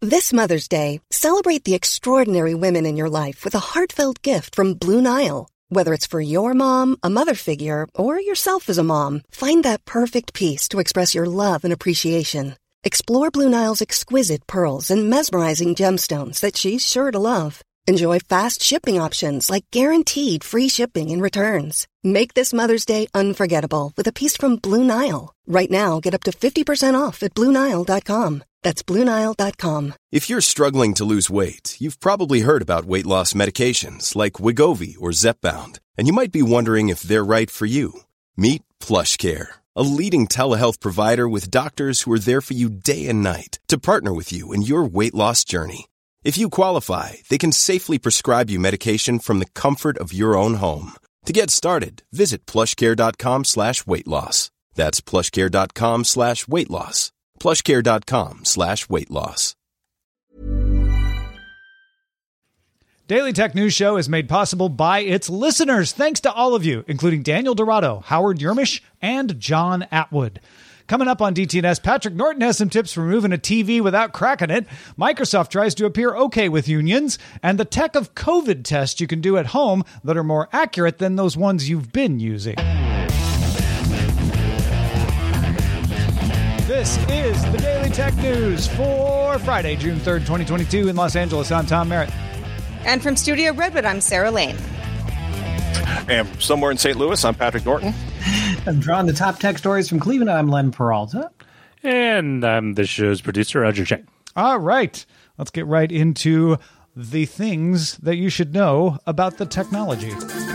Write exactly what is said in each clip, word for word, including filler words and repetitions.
This Mother's Day, celebrate the extraordinary women in your life with a heartfelt gift from Blue Nile. Whether it's for your mom, a mother figure, or yourself as a mom, find that perfect piece to express your love and appreciation. Explore Blue Nile's exquisite pearls and mesmerizing gemstones that she's sure to love. Enjoy fast shipping options like guaranteed free shipping and returns. Make this Mother's Day unforgettable with a piece from Blue Nile. Right now, get up to fifty percent off at Blue Nile dot com. That's Blue Nile dot com. If you're struggling to lose weight, you've probably heard about weight loss medications like Wegovy or Zepbound, and you might be wondering if they're right for you. Meet PlushCare, a leading telehealth provider with doctors who are there for you day and night to partner with you in your weight loss journey. If you qualify, they can safely prescribe you medication from the comfort of your own home. To get started, visit plushcare.com slash weight loss. That's plushcare.com slash weight loss. plushcare.com slash weight loss. Daily Tech News Show is made possible by its listeners. Thanks to all of you, including Daniel Dorado, Howard Yermish, and John Atwood. Coming up on D T N S, Patrick Norton has some tips for moving a T V without cracking it. Microsoft tries to appear okay with unions, and the tech of COVID tests you can do at home that are more accurate than those ones you've been using. This is the Daily Tech News for Friday, June third, twenty twenty-two in Los Angeles. I'm Tom Merritt. And from Studio Redwood, I'm Sarah Lane. And somewhere in Saint Louis, I'm Patrick Norton. I'm drawing the top tech stories from Cleveland. I'm Len Peralta. And I'm the show's producer, Roger Chang. All right. Let's get right into the things that you should know about the technology.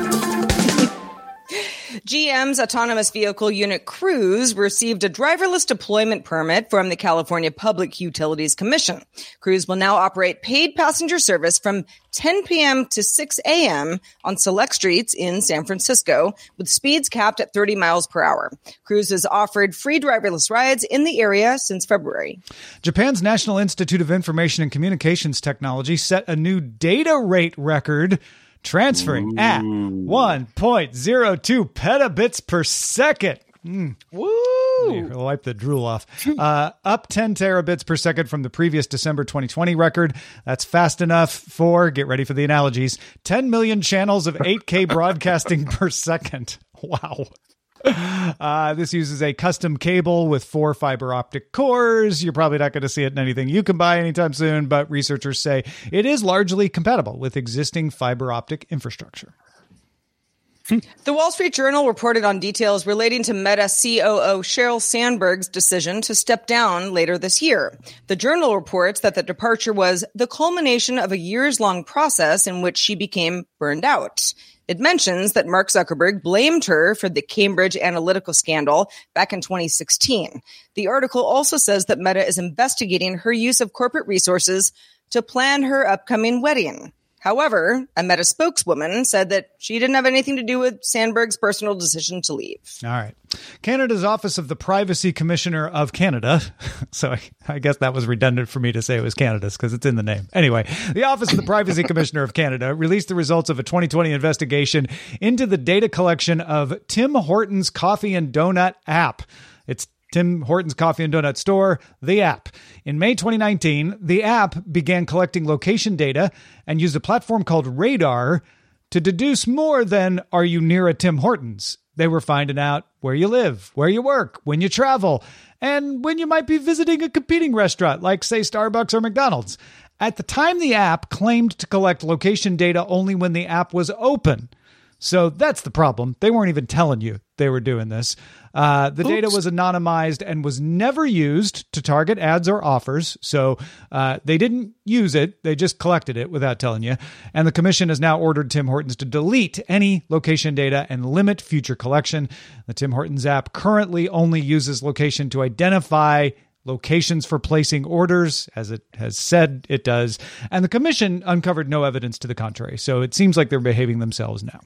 G M's autonomous vehicle unit Cruise received a driverless deployment permit from the California Public Utilities Commission. Cruise will now operate paid passenger service from ten p.m. to six a.m. on select streets in San Francisco, with speeds capped at thirty miles per hour. Cruise has offered free driverless rides in the area since February. Japan's National Institute of Information and Communications Technology set a new data rate record, transferring Ooh. at one point zero two petabits per second. Mm. Woo! Wipe the drool off. Uh, up ten terabits per second from the previous December twenty twenty record. That's fast enough for, get ready for the analogies, ten million channels of eight K broadcasting per second. Wow. Uh, this uses a custom cable with four fiber optic cores. You're probably not going to see it in anything you can buy anytime soon, but researchers say it is largely compatible with existing fiber optic infrastructure. The Wall Street Journal reported on details relating to Meta C O O Sheryl Sandberg's decision to step down later this year. The Journal reports that the departure was the culmination of a years-long process in which she became burned out. It mentions that Mark Zuckerberg blamed her for the Cambridge Analytica scandal back in twenty sixteen. The article also says that Meta is investigating her use of corporate resources to plan her upcoming wedding. However, a Meta spokeswoman said that she didn't have anything to do with Sandberg's personal decision to leave. All right. Canada's Office of the Privacy Commissioner of Canada. So I, I guess that was redundant for me to say it was Canada's because it's in the name. Anyway, the Office of the Privacy Commissioner of Canada released the results of a twenty twenty investigation into the data collection of Tim Hortons Coffee and Donut app. It's Tim Hortons Coffee and Donut Store, the app. In May twenty nineteen, the app began collecting location data and used a platform called Radar to deduce more than, are you near a Tim Hortons? They were finding out where you live, where you work, when you travel, and when you might be visiting a competing restaurant like, say, Starbucks or McDonald's. At the time, the app claimed to collect location data only when the app was open. So that's the problem. They weren't even telling you they were doing this. Uh, the Oops. data was anonymized and was never used to target ads or offers. So uh, they didn't use it. They just collected it without telling you. And the commission has now ordered Tim Hortons to delete any location data and limit future collection. The Tim Hortons app currently only uses location to identify locations for placing orders, as it has said it does. And the commission uncovered no evidence to the contrary. So it seems like they're behaving themselves now.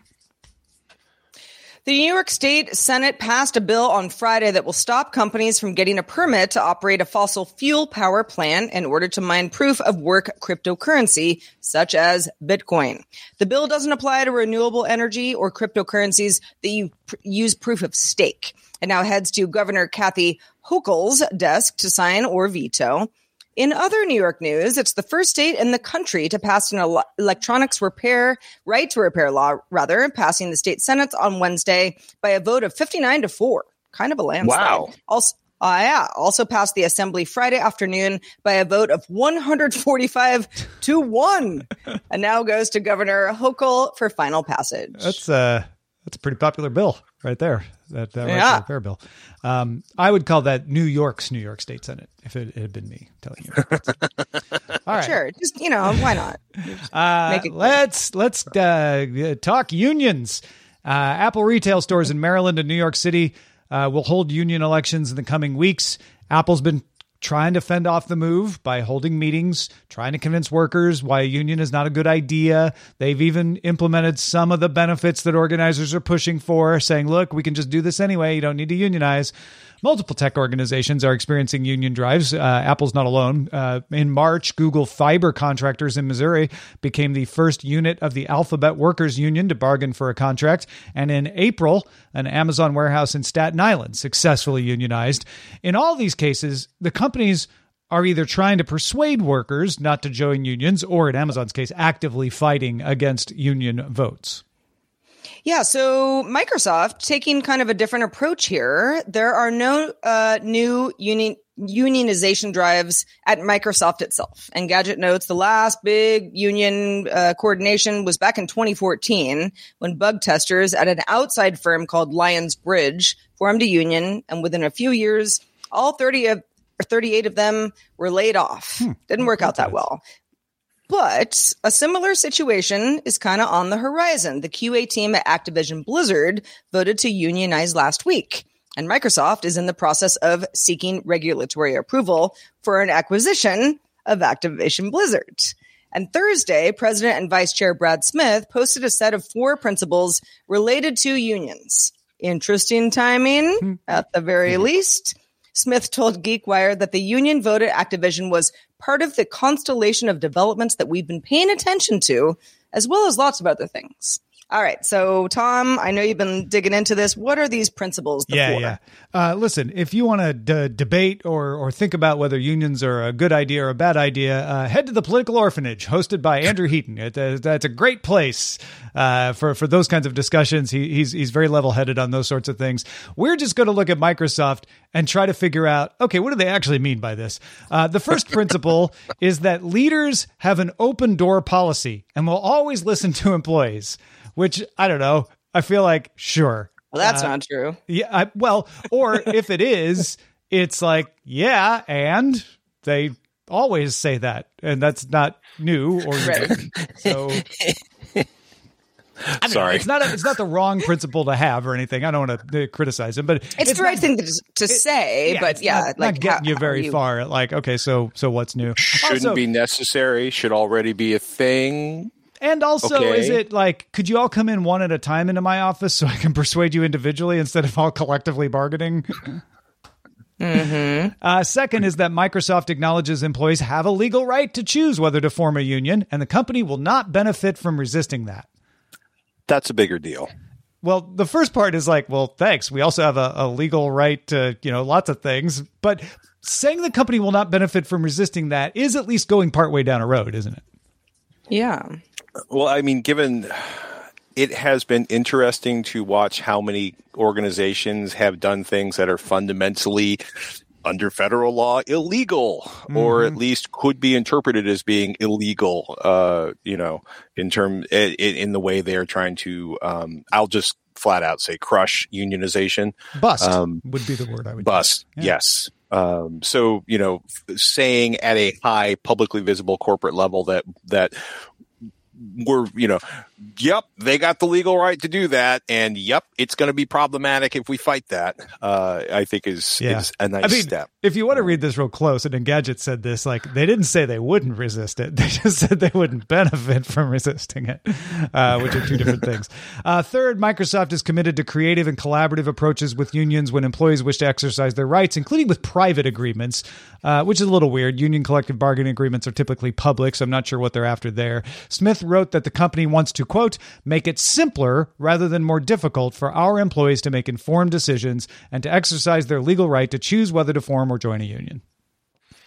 The New York State Senate passed a bill on Friday that will stop companies from getting a permit to operate a fossil fuel power plant in order to mine proof of work cryptocurrency, such as Bitcoin. The bill doesn't apply to renewable energy or cryptocurrencies that you pr- use proof of stake. It now heads to Governor Kathy Hochul's desk to sign or veto. In other New York news, it's the first state in the country to pass an ele- electronics repair, right to repair law, rather, passing the state Senate on Wednesday by a vote of fifty-nine to four. Kind of a landslide. Wow. Also, uh, yeah, also passed the Assembly Friday afternoon by a vote of one hundred forty-five to one. And now goes to Governor Hochul for final passage. That's, uh, that's a pretty popular bill right there. That, that right Yeah. repair bill. Um, I would call that New York's New York State Senate if it, it had been me telling you. All right. Sure. Just, you know, why not? Uh, Make it clear. let's let's uh, talk unions. Uh, Apple retail stores in Maryland and New York City uh, will hold union elections in the coming weeks. Apple's been trying to fend off the move by holding meetings, trying to convince workers why a union is not a good idea. They've even implemented some of the benefits that organizers are pushing for, saying, look, we can just do this anyway. You don't need to unionize. Multiple tech organizations are experiencing union drives. Uh, Apple's not alone. Uh, in March, Google Fiber contractors in Missouri became the first unit of the Alphabet Workers Union to bargain for a contract. And in April, an Amazon warehouse in Staten Island successfully unionized. In all these cases, the companies are either trying to persuade workers not to join unions or, in Amazon's case, actively fighting against union votes. Yeah, so Microsoft taking kind of a different approach here. There are no uh, new union unionization drives at Microsoft itself. And Gadget notes the last big union uh, coordination was back in twenty fourteen when bug testers at an outside firm called Lions Bridge formed a union, and within a few years, all thirty of or thirty-eight of them were laid off. Hmm. Didn't work out that well. But a similar situation is kind of on the horizon. The Q A team at Activision Blizzard voted to unionize last week, and Microsoft is in the process of seeking regulatory approval for an acquisition of Activision Blizzard. And Thursday, President and Vice Chair Brad Smith posted a set of four principles related to unions. Interesting timing, at the very least. Smith told GeekWire that the union vote at Activision was part of the constellation of developments that we've been paying attention to, as well as lots of other things. All right. So, Tom, I know you've been digging into this. What are these principles? The yeah, four? yeah. Uh, listen, if you want to d- debate or or think about whether unions are a good idea or a bad idea, uh, head to the Political Orphanage, hosted by Andrew Heaton. It, uh, that's a great place uh, for for those kinds of discussions. He, he's he's very level-headed on those sorts of things. We're just going to look at Microsoft and try to figure out, okay, what do they actually mean by this? Uh, the first principle is that leaders have an open door policy and will always listen to employees. Which, I don't know, I feel like, sure. Well, that's uh, not true. Yeah, I, well, or if it is, it's like, yeah, and they always say that. And that's not new or Right. unique. So, I mean, Sorry. it's not a, it's not the wrong principle to have or anything. I don't want to criticize him, but It's, it's the right not- thing to, to say, yeah, but it's yeah, not, like not getting how- you how very you- far. Like, okay, so so what's new? Shouldn't Also- be necessary. Should already be a thing. And also, Okay. is it like, could you all come in one at a time into my office so I can persuade you individually instead of all collectively bargaining? Mm-hmm. Uh, second is that Microsoft acknowledges employees have a legal right to choose whether to form a union, and the company will not benefit from resisting that. That's a bigger deal. Well, the first part is like, well, thanks. We also have a, a legal right to, you know, lots of things. But saying the company will not benefit from resisting that is at least going partway down a road, isn't it? Yeah. Well, I mean, given it has been interesting to watch how many organizations have done things that are fundamentally under federal law illegal, mm-hmm. or at least could be interpreted as being illegal, uh, you know, in term in, in the way they are trying to, um, I'll just flat out say crush unionization. Bust um, would be the word I would bust. Yeah. Yes. Um, so, you know, saying at a high publicly visible corporate level that, that we're, you know, yep, they got the legal right to do that. And yep, it's going to be problematic if we fight that, uh, I think is, yeah. is a nice I mean, step. If you want to read this real close, and Engadget said this, like, they didn't say they wouldn't resist it. They just said they wouldn't benefit from resisting it, uh, which are two different things. Uh, third, Microsoft is committed to creative and collaborative approaches with unions when employees wish to exercise their rights, including with private agreements, uh, which is a little weird. Union collective bargaining agreements are typically public, so I'm not sure what they're after there. Smith wrote that the company wants to, quote, make it simpler rather than more difficult for our employees to make informed decisions and to exercise their legal right to choose whether to form or join a union.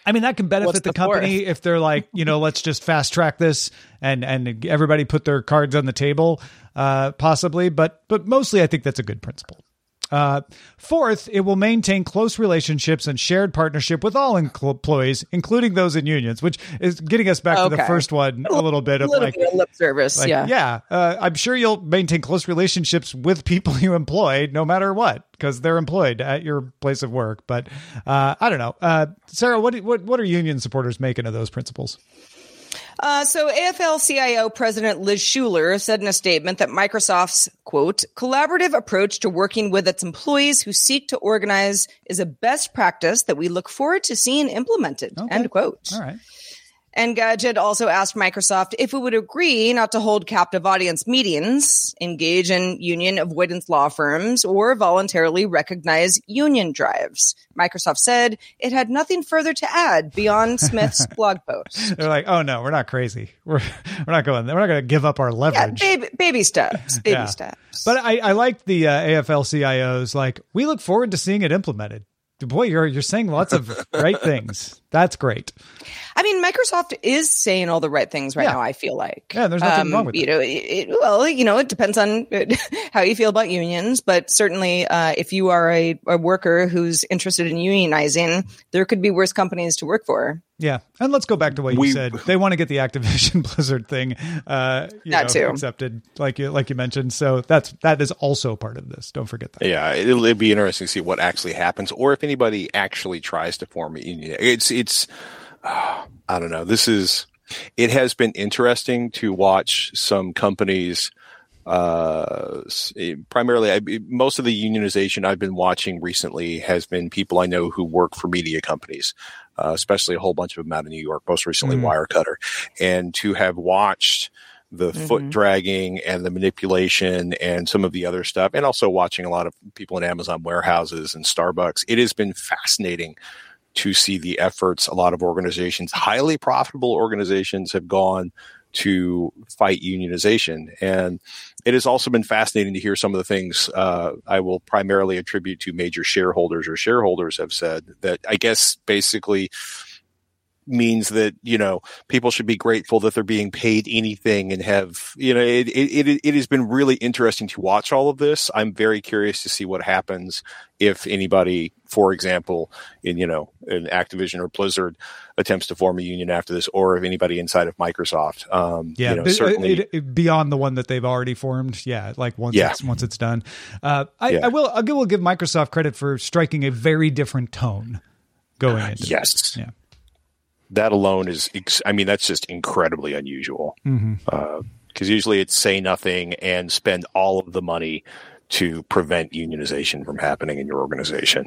I mean, that can benefit What's the, the company fourth? if they're like, you know, let's just fast track this and and everybody put their cards on the table, uh, possibly. But but mostly, I think that's a good principle. Uh, fourth, it will maintain close relationships and shared partnership with all inc- employees, including those in unions, which is getting us back Okay. to the first one a little bit of A little like, bit of lip service, like, yeah. yeah, uh, I'm sure you'll maintain close relationships with people you employ no matter what, because they're employed at your place of work. But uh, I don't know. Uh, Sarah, what, what, what are union supporters making of those principles? Uh, so A F L C I O President Liz Schuler said in a statement that Microsoft's, quote, collaborative approach to working with its employees who seek to organize is a best practice that we look forward to seeing implemented, Okay. end quote. All right. Engadget also asked Microsoft if it would agree not to hold captive audience meetings, engage in union avoidance law firms, or voluntarily recognize union drives. Microsoft said it had nothing further to add beyond Smith's blog post. They're like, oh no, we're not crazy. We're we're not going. We're not going to give up our Yeah, leverage. baby, baby steps, baby Yeah. steps. But I, I like the uh, A F L C I Os. Like, we look forward to seeing it implemented. Boy, you're you're saying lots of great things. That's great. I mean, Microsoft is saying all the right things right Yeah. now, I feel like. Yeah, there's nothing wrong with you it. know, it, it, well, you know, it depends on how you feel about unions, but certainly uh, if you are a, a worker who's interested in unionizing, there could be worse companies to work for. Yeah, and let's go back to what you We- said. They want to get the Activision Blizzard thing, uh, you That know, too. accepted, like you like you mentioned. So that's that is also part of this. Don't forget that. Yeah, it'll, it'll be interesting to see what actually happens, or if anybody actually tries to form a union. It's it's uh, I don't know. This is it has been interesting to watch some companies. Uh, s- primarily, I, most of the unionization I've been watching recently has been people I know who work for media companies, uh, especially a whole bunch of them out of New York. Most recently, Mm. Wirecutter, and to have watched the Mhm. foot dragging and the manipulation and some of the other stuff, and also watching a lot of people in Amazon warehouses and Starbucks. It has been fascinating to see the efforts a lot of organizations, highly profitable organizations, have gone to fight unionization. And it has also been fascinating to hear some of the things uh, I will primarily attribute to major shareholders or shareholders have said that I guess basically means that, you know, people should be grateful that they're being paid anything and have, you know, it, it, it, it has been really interesting to watch all of this. I'm very curious to see what happens if anybody, for example, in, you know, an Activision or Blizzard attempts to form a union after this, or if anybody inside of Microsoft. Um, Yeah, you know, but, uh, certainly. it- it- beyond the one that they've already formed. Yeah, like once Yeah. it's once it's done. Uh, I, Yeah. I will. I will give Microsoft credit for striking a very different tone going into this. Yes. Yeah. That alone is, ex- I mean, that's just incredibly unusual. Mm-hmm. Because usually it's say nothing and spend all of the money to prevent unionization from happening in your organization.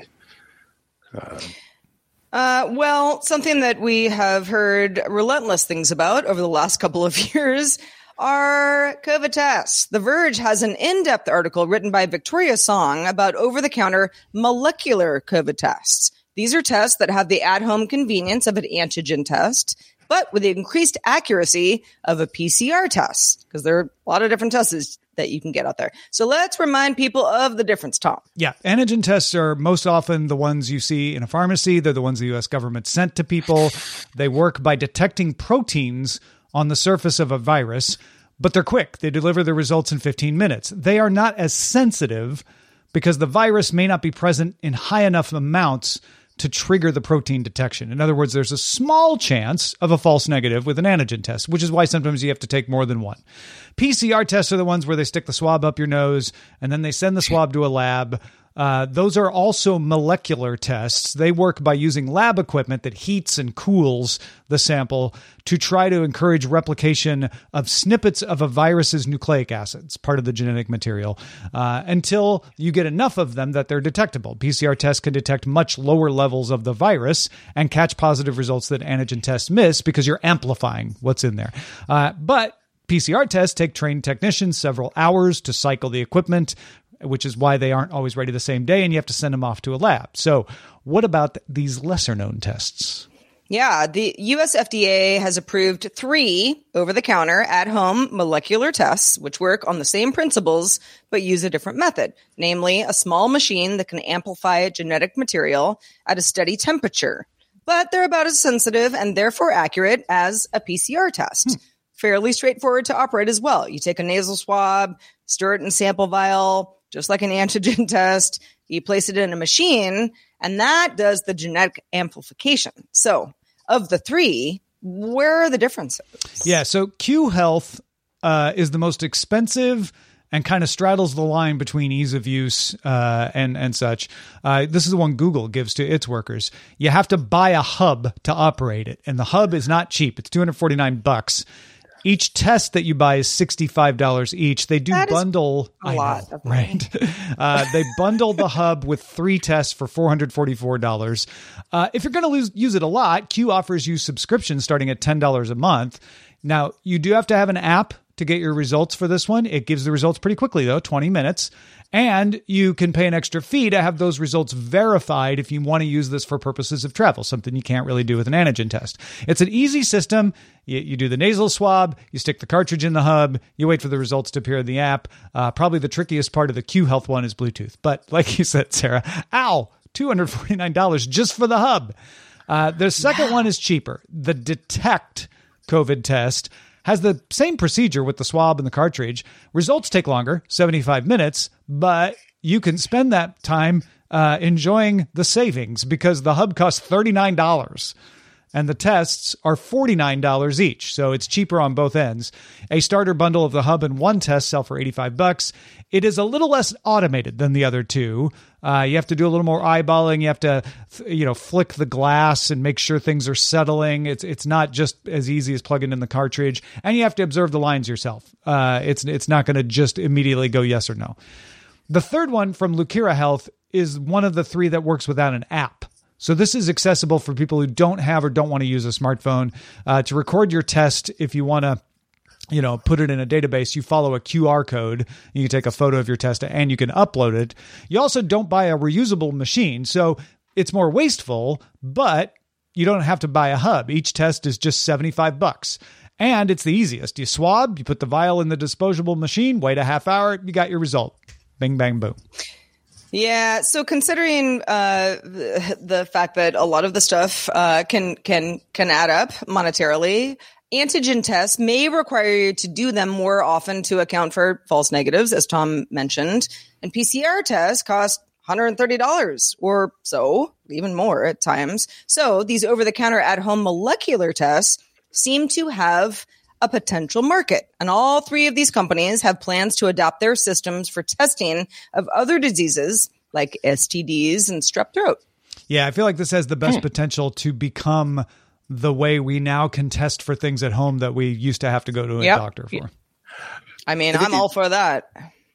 Uh, well, something that we have heard relentless things about over the last couple of years are COVID tests. The Verge has an in-depth article written by Victoria Song about over-the-counter molecular COVID tests. These are tests that have the at-home convenience of an antigen test, but with the increased accuracy of a P C R test, because there are a lot of different tests that you can get out there. So let's remind people of the difference, Tom. Yeah, antigen tests are most often the ones you see in a pharmacy. They're the ones the U S government sent to people. They work by detecting proteins on the surface of a virus, but they're quick. They deliver the results in fifteen minutes. They are not as sensitive because the virus may not be present in high enough amounts to trigger the protein detection. In other words, there's a small chance of a false negative with an antigen test, which is why sometimes you have to take more than one. P C R tests are the ones where they stick the swab up your nose and then they send the swab to a lab. Uh, those are also molecular tests. They work by using lab equipment that heats and cools the sample to try to encourage replication of snippets of a virus's nucleic acids, part of the genetic material, uh, until you get enough of them that they're detectable. P C R tests can detect much lower levels of the virus and catch positive results that antigen tests miss because you're amplifying what's in there. Uh, but P C R tests take trained technicians several hours to cycle the equipment, which is why they aren't always ready the same day, and you have to send them off to a lab. So what about these lesser-known tests? Yeah, the U S F D A has approved three over-the-counter at-home molecular tests, which work on the same principles but use a different method, namely a small machine that can amplify genetic material at a steady temperature. but they're about as sensitive and therefore accurate as a P C R test. Hmm. Fairly straightforward to operate as well. You take a nasal swab, stir it in a sample vial, just like an antigen test. You place it in a machine, and that does the genetic amplification. So of the three, where are the differences? Yeah, so Q Health uh, is the most expensive and kind of straddles the line between ease of use uh, and, and such. Uh, this is the one Google gives to its workers. You have to buy a hub to operate it, and the hub is not cheap. It's two hundred forty-nine bucks. Each test that you buy is sixty-five dollars each. They do that bundle a lot, know, of money. Right? uh, they bundle the hub with three tests for four hundred forty-four dollars. Uh, if you're going to use it a lot, Q offers you subscriptions starting at ten dollars a month. Now, you do have to have an app to get your results for this one. It gives the results pretty quickly, though, twenty minutes. And you can pay an extra fee to have those results verified if you want to use this for purposes of travel, something you can't really do with an antigen test. It's an easy system. You, you do the nasal swab, you stick the cartridge in the hub, you wait for the results to appear in the app. Uh, probably the trickiest part of the Q Health one is Bluetooth. But like you said, Sarah, ow, two hundred forty-nine dollars just for the hub. Uh, the second yeah. one is cheaper. The Detect COVID test has the same procedure with the swab and the cartridge. Results take longer, seventy-five minutes, but you can spend that time uh, enjoying the savings because the hub costs thirty-nine dollars and the tests are forty-nine dollars each. So it's cheaper on both ends. A starter bundle of the hub and one test sell for eighty-five bucks. It is a little less automated than the other two. Uh, you have to do a little more eyeballing. You have to, you know, flick the glass and make sure things are settling. It's it's not just as easy as plugging in the cartridge, and you have to observe the lines yourself. Uh, it's it's not going to just immediately go yes or no. The third one from Lucira Health is one of the three that works without an app. So this is accessible for people who don't have or don't want to use a smartphone. Uh, to record your test, if you want to, you know, put it in a database, you follow a Q R code. You can take a photo of your test and you can upload it. You also don't buy a reusable machine. So it's more wasteful, but you don't have to buy a hub. Each test is just seventy-five bucks. And it's the easiest. You swab, you put the vial in the disposable machine, wait a half hour, you got your result. Bing, bang, boom. Yeah. So considering uh, the, the fact that a lot of the stuff uh, can can can add up monetarily, antigen tests may require you to do them more often to account for false negatives, as Tom mentioned. And P C R tests cost one hundred thirty dollars or so, even more at times. So these over-the-counter at-home molecular tests seem to have a potential market. And all three of these companies have plans to adapt their systems for testing of other diseases like S T Ds and strep throat. Yeah, I feel like this has the best potential to become the way we now can test for things at home that we used to have to go to a yep. doctor for. I mean, I'm all for that.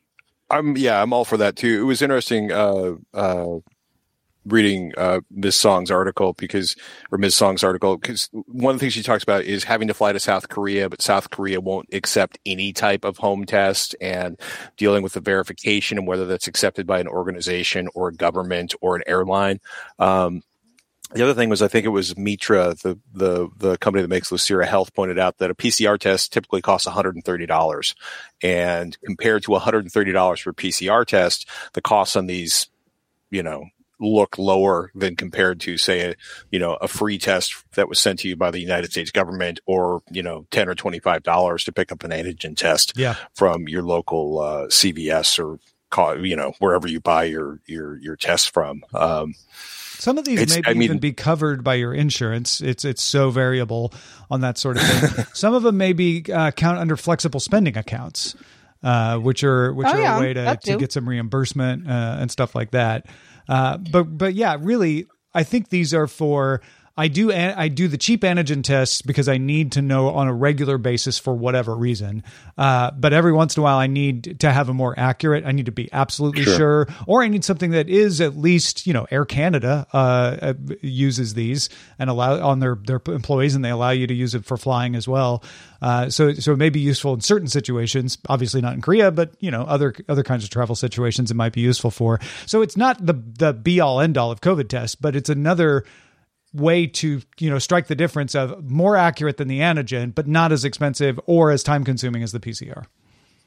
I'm yeah, I'm all for that too. It was interesting uh, uh, reading uh, Miz Song's article because, or Miz Song's article, because one of the things she talks about is having to fly to South Korea, but South Korea won't accept any type of home test, and dealing with the verification and whether that's accepted by an organization or a government or an airline. Um, The other thing was, I think it was Mitra, the, the, the company that makes Lucira Health, pointed out that a P C R test typically costs one hundred thirty dollars. And compared to one hundred thirty dollars for a P C R test, the costs on these, you know, look lower than compared to, say, a, you know, a free test that was sent to you by the United States government, or, you know, ten or twenty-five dollars to pick up an antigen test yeah. from your local uh, C V S or, you know, wherever you buy your, your, your tests from. Um, Some of these It's, may I mean, even be covered by your insurance. It's it's so variable on that sort of thing. Some of them may be uh, count under flexible spending accounts, uh, which are which oh, are yeah, a way to, to get some reimbursement uh, and stuff like that. Uh, but but yeah, really, I think these are for. I do I do the cheap antigen tests because I need to know on a regular basis for whatever reason. Uh, but every once in a while, I need to have a more accurate. I need to be absolutely sure, sure or I need something that is at least, you know, Air Canada uh, uses these and allow on their their employees, and they allow you to use it for flying as well. Uh, so so it may be useful in certain situations. Obviously not in Korea, but you know, other other kinds of travel situations it might be useful for. So it's not the the be all end all of COVID tests, but it's another way to, you know, strike the difference of more accurate than the antigen, but not as expensive or as time consuming as the P C R.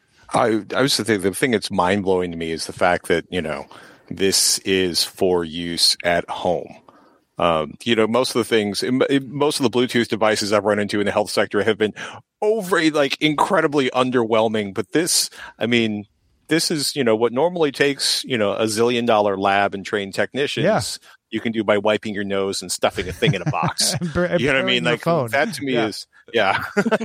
I, I was to think the thing that's mind blowing to me is the fact that, you know, this is for use at home. Um, you know, most of the things, most of the Bluetooth devices I've run into in the health sector have been over, like, incredibly underwhelming. But this, I mean, this is, you know, what normally takes, you know, a zillion dollar lab and trained technicians. Yeah. You can do by wiping your nose and stuffing a thing in a box. Bur- you know what I mean? Like, phone. that to me yeah. is, yeah.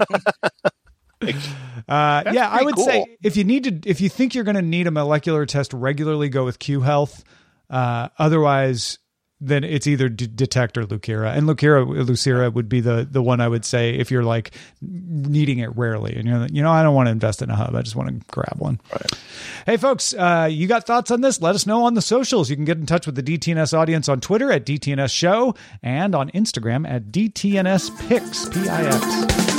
uh, yeah, I would cool. say if you need to, if you think you're going to need a molecular test regularly, go with Q Health. Uh, otherwise, then it's either D- Detect or Lucira. And Lucira, Lucira would be the the one I would say if you're like needing it rarely and you're like, you know, I don't want to invest in a hub. I just want to grab one. Right. Hey, folks, uh, you got thoughts on this? Let us know on the socials. You can get in touch with the D T N S audience on Twitter at D T N S Show and on Instagram at D T N S Pix, P I X.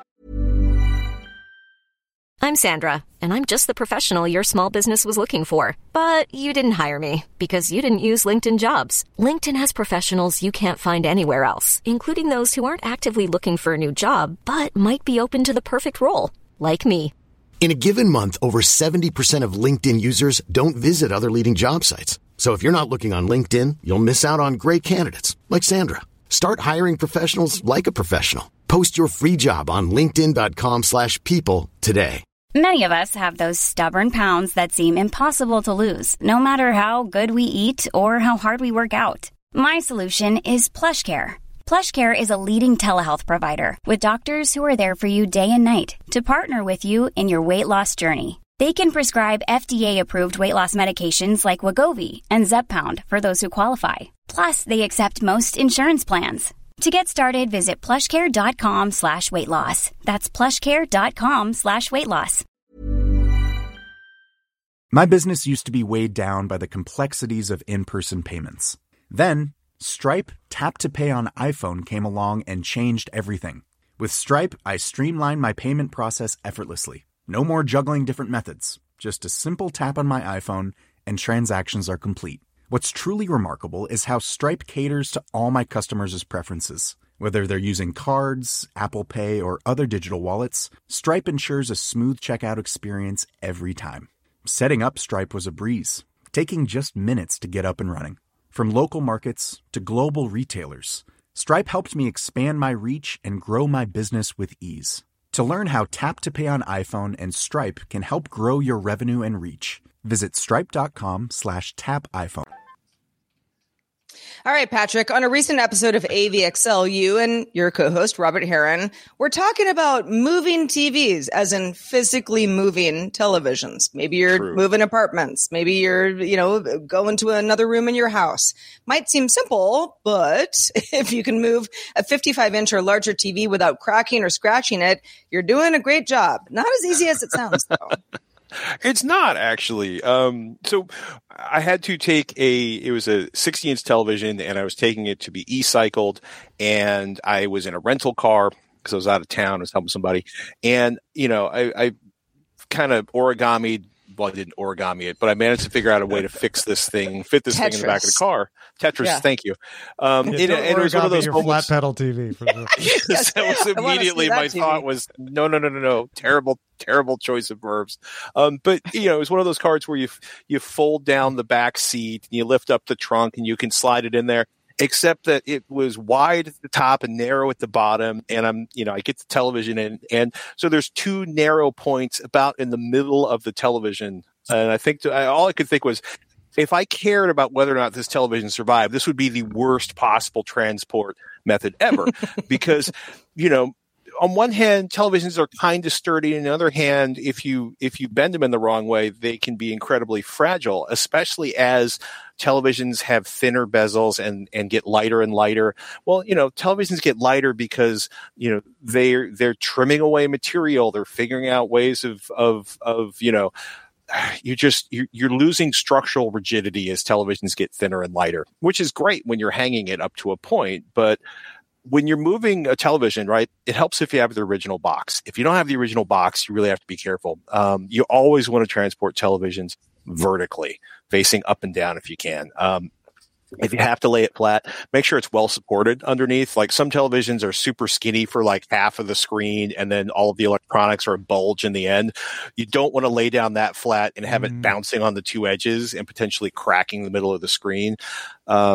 I'm Sandra, and I'm just the professional your small business was looking for. But you didn't hire me because you didn't use LinkedIn Jobs. LinkedIn has professionals you can't find anywhere else, including those who aren't actively looking for a new job, but might be open to the perfect role, like me. In a given month, over seventy percent of LinkedIn users don't visit other leading job sites. So if you're not looking on LinkedIn, you'll miss out on great candidates like Sandra. Start hiring professionals like a professional. Post your free job on linkedin.com slash people today. Many of us have those stubborn pounds that seem impossible to lose, no matter how good we eat or how hard we work out. My solution is PlushCare. PlushCare is a leading telehealth provider with doctors who are there for you day and night to partner with you in your weight loss journey. They can prescribe F D A-approved weight loss medications like Wegovy and Zepbound for those who qualify. Plus, they accept most insurance plans. To get started, visit plushcare.com slash weight loss. That's plushcare.com slash weight loss. My business used to be weighed down by the complexities of in-person payments. Then, Stripe Tap to Pay on iPhone came along and changed everything. With Stripe, I streamlined my payment process effortlessly. No more juggling different methods. Just a simple tap on my iPhone and transactions are complete. What's truly remarkable is how Stripe caters to all my customers' preferences. Whether they're using cards, Apple Pay, or other digital wallets, Stripe ensures a smooth checkout experience every time. Setting up Stripe was a breeze, taking just minutes to get up and running. From local markets to global retailers, Stripe helped me expand my reach and grow my business with ease. To learn how Tap to Pay on iPhone and Stripe can help grow your revenue and reach, visit stripe.com slash tap iPhone. All right, Patrick, on a recent episode of A V X L, you and your co-host, Robert Heron, were talking about moving T Vs, as in physically moving televisions. Maybe you're True. moving apartments. Maybe you're, you know, going to another room in your house. Might seem simple, but if you can move a fifty-five inch or larger T V without cracking or scratching it, you're doing a great job. Not as easy as it sounds, though. It's not actually. Um, so I had to take a, it was a sixty inch television and I was taking it to be e-cycled and I was in a rental car because I was out of town. I was helping somebody. And, you know, I, I kind of origamied, well, I didn't origami it, but I managed to figure out a way to fix this thing, fit this Tetris. thing in the back of the car. Tetris, yeah. Thank you. Um, yeah, and, and it was one of those your moments, flat pedal T V. For the- yes, that was immediately that my T V. Thought was, no, no, no, no, no. Terrible, terrible choice of verbs. Um, but, you know, it was one of those cars where you you fold down the back seat and you lift up the trunk and you can slide it in there. Except that it was wide at the top and narrow at the bottom. And I'm, you know, I get the television in. And so there's two narrow points about in the middle of the television. And I think to, I, all I could think was, if I cared about whether or not this television survived, this would be the worst possible transport method ever. Because, you know, on one hand, televisions are kind of sturdy. On the other hand, if you if you bend them in the wrong way, they can be incredibly fragile, especially as televisions have thinner bezels and, and get lighter and lighter. Well, you know, televisions get lighter because, you know, they're they're trimming away material. They're figuring out ways of of of, you know, you just you're, you're losing structural rigidity as televisions get thinner and lighter, which is great when you're hanging it up to a point, but when you're moving a television, right, it helps if you have the original box. If you don't have the original box, you really have to be careful. Um, you always want to transport televisions vertically, facing up and down if you can. Um, if you have to lay it flat, make sure it's well supported underneath. Like some televisions are super skinny for like half of the screen, and then all of the electronics are a bulge in the end. You don't want to lay down that flat and have mm. it bouncing on the two edges and potentially cracking the middle of the screen. Um,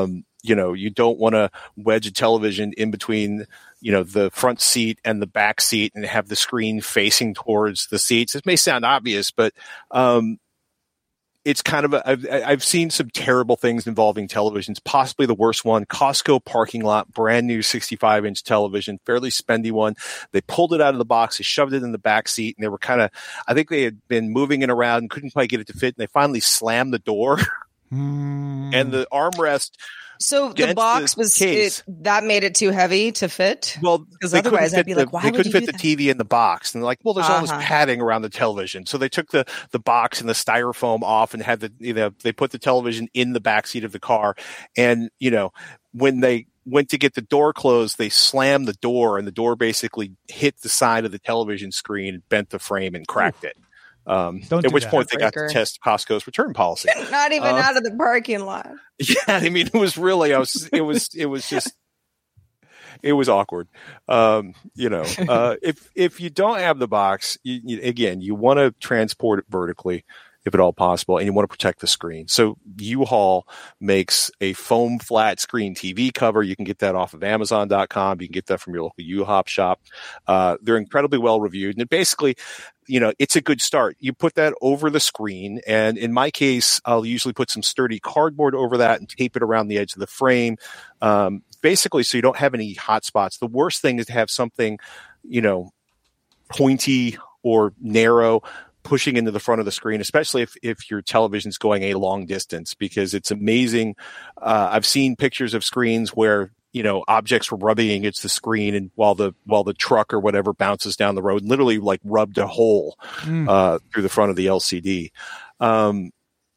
you know, you don't want to wedge a television in between, you know, the front seat and the back seat and have the screen facing towards the seats. It may sound obvious, but um, it's kind of a, I've, I've seen some terrible things involving televisions, possibly the worst one, Costco parking lot, brand new sixty-five inch television, fairly spendy one. They pulled it out of the box, they shoved it in the back seat, and they were kind of, I think they had been moving it around and couldn't quite get it to fit, and they finally slammed the door. Mm. And the armrest. So the box the was it, that made it too heavy to fit. Well, because otherwise I'd be the, like, why they would couldn't you fit do the that? T V in the box, and they're like, well, there's all this Uh-huh. padding around the television. So they took the the box and the styrofoam off and had the you know they put the television in the back seat of the car, and you know when they went to get the door closed, they slammed the door, and the door basically hit the side of the television screen, bent the frame, and cracked Ooh. it. Um, Don't at do which that. point they got Breaker. to test Costco's return policy. Not even Uh, out of the parking lot. Yeah, I mean, it was really, I was, it was, it was just, it was awkward. Um, you know, uh, if if you don't have the box, you, you, again, you want to transport it vertically, if at all possible, and you want to protect the screen. So U-Haul makes a foam flat screen T V cover. You can get that off of Amazon dot com. You can get that from your local U-Hop shop. Uh, they're incredibly well reviewed, and it basically, you know, it's a good start. You put that over the screen, and in my case, I'll usually put some sturdy cardboard over that and tape it around the edge of the frame, um, basically so you don't have any hot spots. The worst thing is to have something, you know, pointy or narrow pushing into the front of the screen, especially if, if your television's going a long distance, because it's amazing. Uh, I've seen pictures of screens where, you know, objects were rubbing against the screen, and while the while the truck or whatever bounces down the road, literally like rubbed a hole Mm. uh, through the front of the L C D. Um,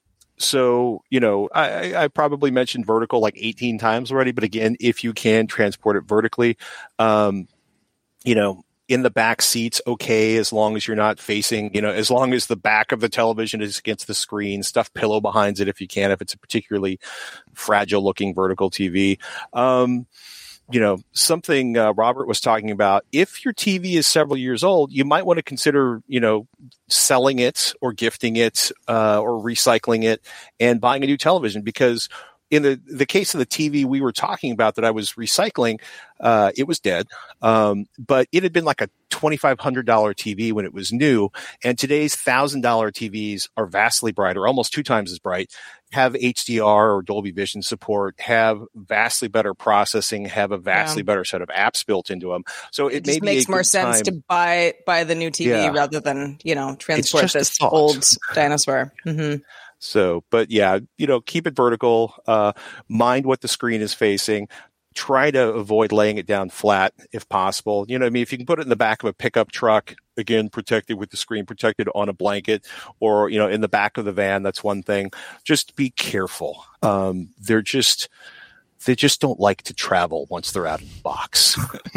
so, you know, I, I probably mentioned vertical like eighteen times already, but again, if you can transport it vertically, um, you know, in the back seats, okay, as long as you're not facing, you know, as long as the back of the television is against the screen, stuff pillow behind it if you can, if it's a particularly fragile looking vertical T V. Um, you know, something uh, Robert was talking about, if your T V is several years old, you might want to consider, you know, selling it or gifting it uh, or recycling it and buying a new television, because in the, the case of the T V we were talking about that I was recycling, uh, it was dead. Um, but it had been like a twenty-five hundred dollars T V when it was new. And today's one thousand dollars T Vs are vastly brighter, almost two times as bright, have H D R or Dolby Vision support, have vastly better processing, have a vastly Yeah. better set of apps built into them. So it, It may just be makes a more good sense time. to buy buy the new T V Yeah. rather than, you know, transport just a this thought. old dinosaur. hmm So, but yeah, you know, keep it vertical, uh, mind what the screen is facing, try to avoid laying it down flat if possible. You know what I mean? If you can put it in the back of a pickup truck, again, protected with the screen protected on a blanket, or, you know, in the back of the van, that's one thing. Just be careful. Um, they're just, they just don't like to travel once they're out of the box.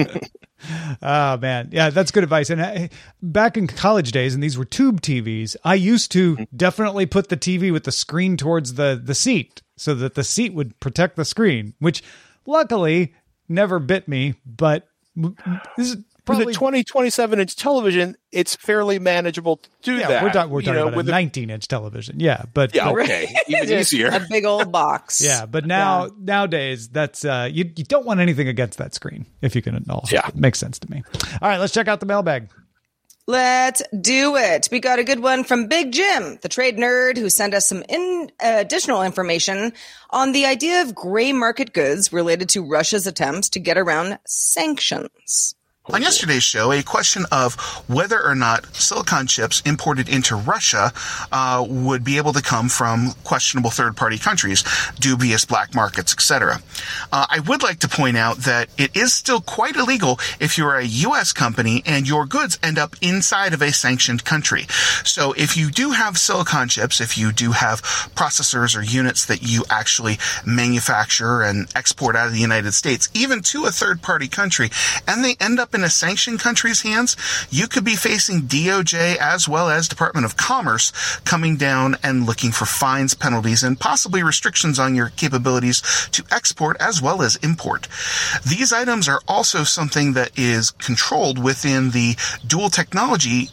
Oh man. Yeah, that's good advice. And I, back in college days, and these were tube T Vs, I used to definitely put the T V with the screen towards the, the seat so that the seat would protect the screen, which luckily never bit me, but this is probably With a twenty, twenty-seven inch television, it's fairly manageable to do yeah, that. we're, talk, we're You talking know, about with a a- nineteen inch television. Yeah. But, Yeah, but- okay. Even Just easier. a big old box. yeah. But now, nowadays that's, uh, you, you don't want anything against that screen if you can at all. Yeah. It makes sense to me. All right, let's check out the mailbag. Let's do it. We got a good one from Big Jim, the trade nerd, who sent us some in, uh, additional information on the idea of gray market goods related to Russia's attempts to get around sanctions. On yesterday's show, a question of whether or not silicon chips imported into Russia uh, would be able to come from questionable third-party countries, dubious black markets, et cetera. Uh, I would like to point out that it is still quite illegal if you're a U S company and your goods end up inside of a sanctioned country. So if you do have silicon chips, if you do have processors or units that you actually manufacture and export out of the United States, even to a third-party country, and they end up in a sanctioned country's hands, you could be facing D O J as well as Department of Commerce coming down and looking for fines, penalties, and possibly restrictions on your capabilities to export as well as import. These items are also something that is controlled within the dual technology uh,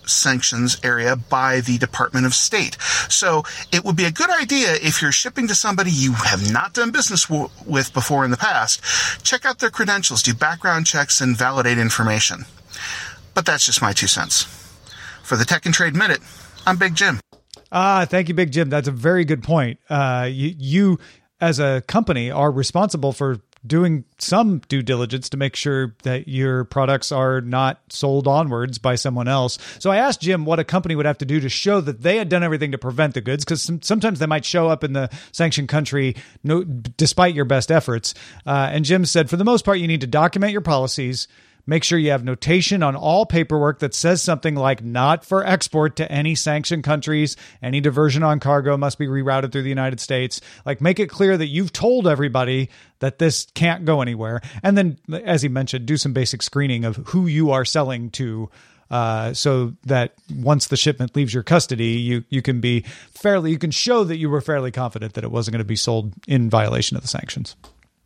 sanctions area by the Department of State. So it would be a good idea if you're shipping to somebody you have not done business w- with before in the past, check out their credentials, do background checks, and validate information. But that's just my two cents. For the Tech and Trade Minute, I'm Big Jim. Ah, thank you, Big Jim. That's a very good point. Uh, you, you, as a company, are responsible for doing some due diligence to make sure that your products are not sold onwards by someone else. So I asked Jim what a company would have to do to show that they had done everything to prevent the goods, because some, sometimes they might show up in the sanctioned country no, despite your best efforts. Uh, and Jim said, for the most part, you need to document your policies. Make sure you have notation on all paperwork that says something like not for export to any sanctioned countries. Any diversion on cargo must be rerouted through the United States. Like, make it clear that you've told everybody that this can't go anywhere. And then, as he mentioned, do some basic screening of who you are selling to, uh, so that once the shipment leaves your custody, you, you can be fairly, you can show that you were fairly confident that it wasn't going to be sold in violation of the sanctions.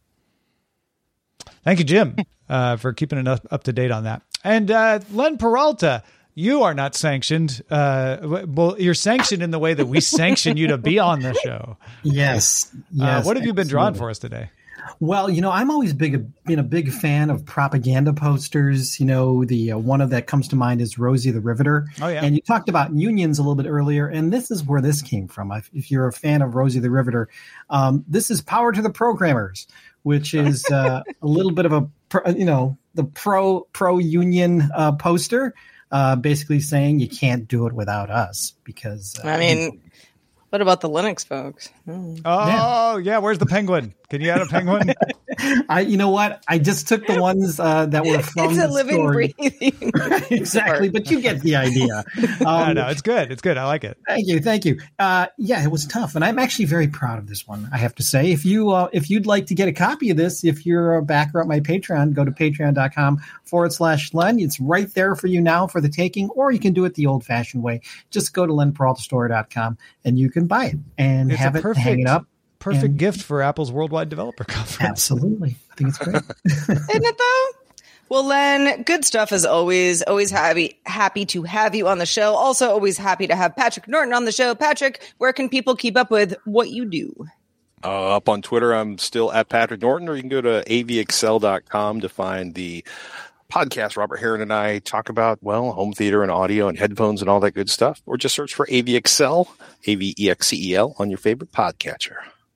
Thank you, Jim, uh, for keeping it up, up to date on that. And uh, Len Peralta, you are not sanctioned. Uh, well, you're sanctioned in the way that we sanction you to be on the show. Yes. yes uh, what have you been absolutely. drawing for us today? Well, you know, I'm always big, been a big fan of propaganda posters. You know, the uh, one of that comes to mind is Rosie the Riveter. Oh, yeah. And you talked about unions a little bit earlier, and this is where this came from. If, if you're a fan of Rosie the Riveter, um, this is Power to the Programmers, which is uh, a little bit of a, you know, the pro pro union uh, poster, uh, basically saying you can't do it without us because. Uh, I mean, what about the Linux folks? Mm. Oh yeah. yeah, where's the penguin? Can you add a penguin? I, you know what? I just took the ones uh, that were from it's the a living, story. breathing. Exactly, but you get the idea. Um, I know it's good. It's good. I like it. Thank you, thank you. Uh, yeah, it was tough, and I'm actually very proud of this one. I have to say, if you uh, if you'd like to get a copy of this, if you're a backer at my Patreon, go to patreon.com forward slash Len. It's right there for you now for the taking, or you can do it the old-fashioned way. Just go to len peralta store dot com and you can buy it and it's have it perfect, hang it up. Perfect and, gift for Apple's Worldwide Developer Conference. Absolutely, I think it's great. Isn't it though? Well, Len, good stuff as always. Always happy happy to have you on the show. Also, always happy to have Patrick Norton on the show. Patrick, where can people keep up with what you do? Uh, up on Twitter, I'm still at Patrick Norton, or you can go to a v excel dot com to find the podcast. Robert Heron and I talk about, well, home theater and audio and headphones and all that good stuff. Or just search for AVExcel, A V E X C E L, on your favorite podcatcher.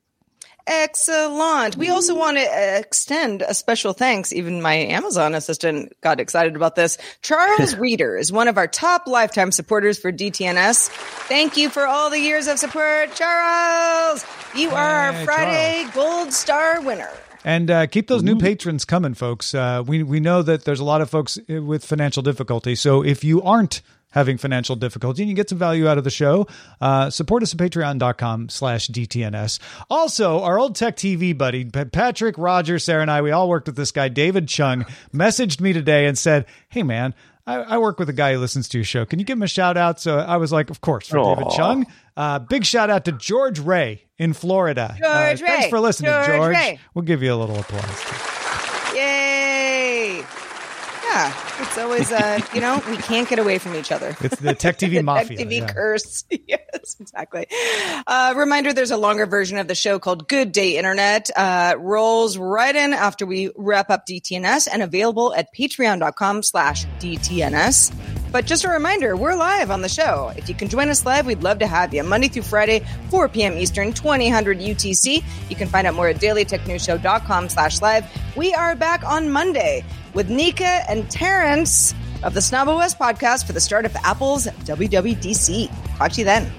Excellent. We also want to extend a special thanks. Even my Amazon assistant got excited about this. Charles Reeder is one of our top lifetime supporters for D T N S. Thank you for all the years of support, Charles. You are Hey, our Friday Charles. Gold Star winner. And uh, keep those new patrons coming, folks. Uh, we we know that there's a lot of folks with financial difficulty. So if you aren't having financial difficulty and you get some value out of the show, uh, support us at patreon.com slash DTNS. Also, our old Tech T V buddy, Patrick, Roger, Sarah, and I, we all worked with this guy, David Chung, messaged me today and said, hey, man, I, I work with a guy who listens to your show. Can you give him a shout out? So I was like, of course, for Aww. David Chung. Uh, big shout out to George Ray in Florida. George uh, Ray. Thanks for listening, George George. Ray. We'll give you a little applause. Yay. Yeah, it's always, uh, you know, we can't get away from each other. It's the Tech T V The Mafia. Tech T V yeah. curse. Yes, exactly. Uh, reminder, there's a longer version of the show called Good Day Internet. Uh, rolls right in after we wrap up D T N S and available at patreon.com slash DTNS. But just a reminder, we're live on the show. If you can join us live, we'd love to have you. Monday through Friday, four p.m. Eastern, twenty hundred U T C. You can find out more at dailytechnewsshow.com slash live. We are back on Monday with Nika and Terrence of the Snob O S podcast for the start of Apple's W W D C. Talk to you then.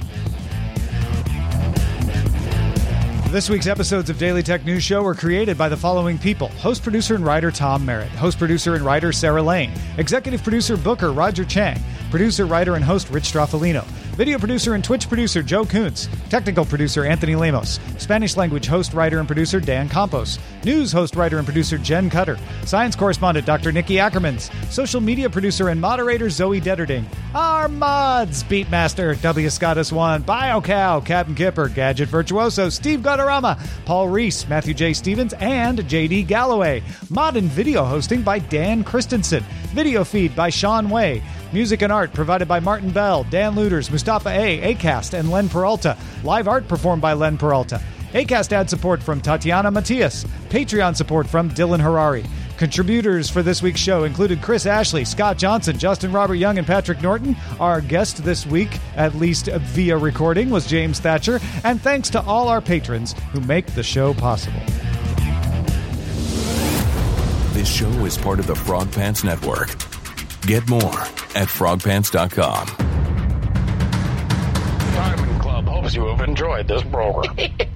This week's episodes of Daily Tech News Show were created by the following people. Host, producer, and writer Tom Merritt. Host, producer, and writer Sarah Lane. Executive producer Booker Roger Chang. Producer, writer, and host Rich Straffolino. Video producer and Twitch producer Joe Kuntz. Technical producer Anthony Lemos. Spanish language host, writer, and producer Dan Campos. News host, writer, and producer Jen Cutter. Science correspondent Doctor Nikki Ackermans. Social media producer and moderator Zoe Detterding. Our mods, Beatmaster, W. Scottus one, BioCow, Captain Kipper, Gadget Virtuoso, Steve Gutterama, Paul Reese, Matthew J. Stevens, and J D Galloway. Mod and video hosting by Dan Christensen. Video feed by Sean Way. Music and art provided by Martin Bell, Dan Luders, Mustafa A., Acast, and Len Peralta. Live art performed by Len Peralta. Acast ad support from Tatiana Matias. Patreon support from Dylan Harari. Contributors for this week's show included Chris Ashley, Scott Johnson, Justin Robert Young, and Patrick Norton. Our guest this week, at least via recording, was James Thatcher. And thanks to all our patrons who make the show possible. This show is part of the Frog Pants Network. Get more at frog pants dot com. Diamond Club hopes you have enjoyed this program.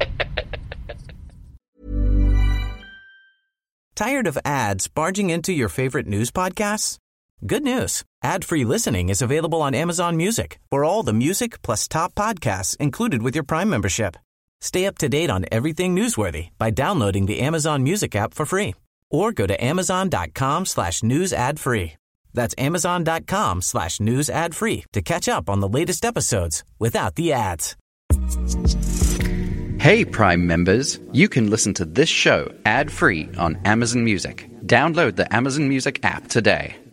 Tired of ads barging into your favorite news podcasts? Good news. Ad-free listening is available on Amazon Music for all the music plus top podcasts included with your Prime membership. Stay up to date on everything newsworthy by downloading the Amazon Music app for free or go to amazon.com slash news ad free. That's amazon.com slash news ad free to catch up on the latest episodes without the ads. Hey, Prime members, you can listen to this show ad-free on Amazon Music. Download the Amazon Music app today.